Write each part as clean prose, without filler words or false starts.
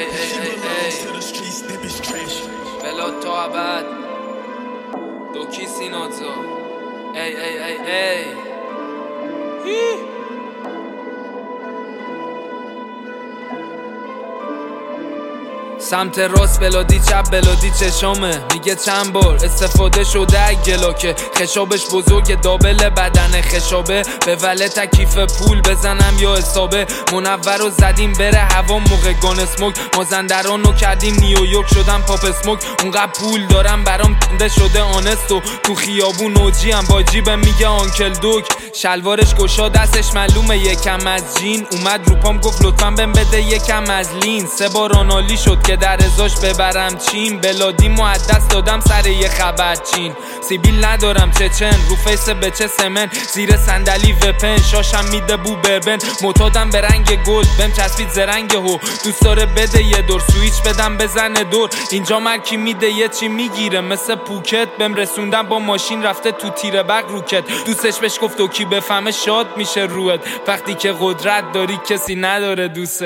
بلا تا ابد دوکی سینازا سمت راست بلادی چپ بلادی چشامه میگه چند بار استفاده شده اگلا که خشابش بزرگ دابل بدن خشابه به وله تکیف پول بزنم یا حسابه منور رو زدیم بره هوا موقع گان اسموک مازندران رو کردیم نیویورک شدم پاپ اسموک اونقدر پول دارم برام تنده شده آنستو تو خیابون اوجی هم با جیبم میگه آنکل دوک شلوارش گشا دستش معلومه یکم از جین اومد رو پام گفت لطفا بهم بده یکم از لین 3 بار آنالی شد که در ازاش ببرم چین بلادی محدث دادم سر یه خبر چین سیبیل ندارم چچن رو فیس به چه سمن زیر صندلی وپن شاشم میده بو بربن معتادم به رنگ گل بهم چسبید زرنگ هو دوست داره بده یه دور سویچ بدم بزنه دور اینجا مرکی میده یه چی میگیره مثل پوکت بهم رسوندم با ماشین رفته تو تیر برق روکت دوستش بهش گفت و کی بفهمه شاد میشه روت وقتی که قدرت داری کسی نداره دوست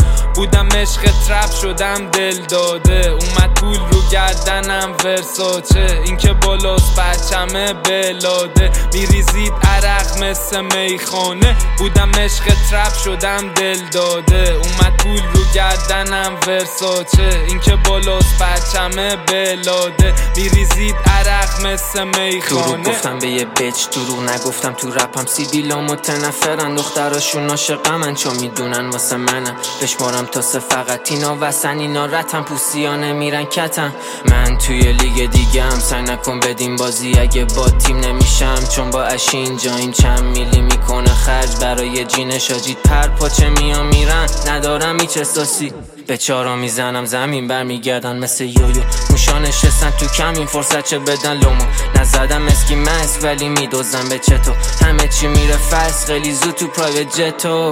بودم عشق ترپ شدم دل داده اومد پول رو گردنم ورساچه این که بالاست پرچمه بلاده میریزید عرق مثل میخانه بودم عشق ترپ شدم دل داده اومد پول رو گردنم ورساچه این که بالاست پرچمه بلاده میریزید عرق مثل میخانه دروغ گفتم به یه بچ دروغ نگفتم تو رپم سیبیلا متنفرن دختراشون عاشقمن چون میدونن واسه منم بشمارم تا 3 فقط اینا وسن اینا رتم پوسیانه میرن کتم من توی لیگ دیگه هم سعی نکن بدیم بازی اگه با تیم نمیشم چون با اشی اینجاییم چند میلی میکنه خرج برای جینش آجید پر پاچه میرن ندارم هیچ احساسی به چارا میزنم زمین برمیگردن مثل یویو موشا نشستن تو کمین فرصت چه بدن لومو نزدم اسکی مست ولی میدوزن به چتو همه چی میره فست خیلی زود تو پرایوت جتو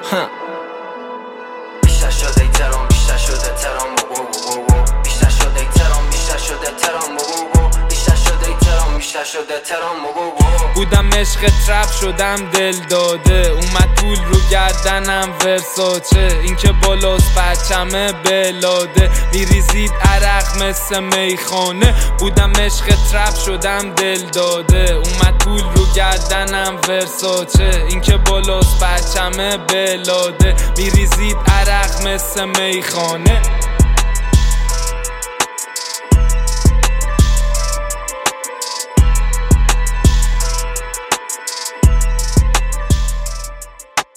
بیشتر شده ترام بیشتر شده ترام بیشتر شده ترام بیشتر شده ترام بیشتر شده ترام بیشتر شده ترام بودم عشق ترپ شدم دل داده اومد پول رو گردنم ورساچه این که بالاست پرچمه بلاده میریزید عرق مثل میخانه بودم عشق ترپ شدم دل داده اومد پول رو گردنم ورساچه این که بالاست پرچمه بلاده میریزید عرق مثل میخانه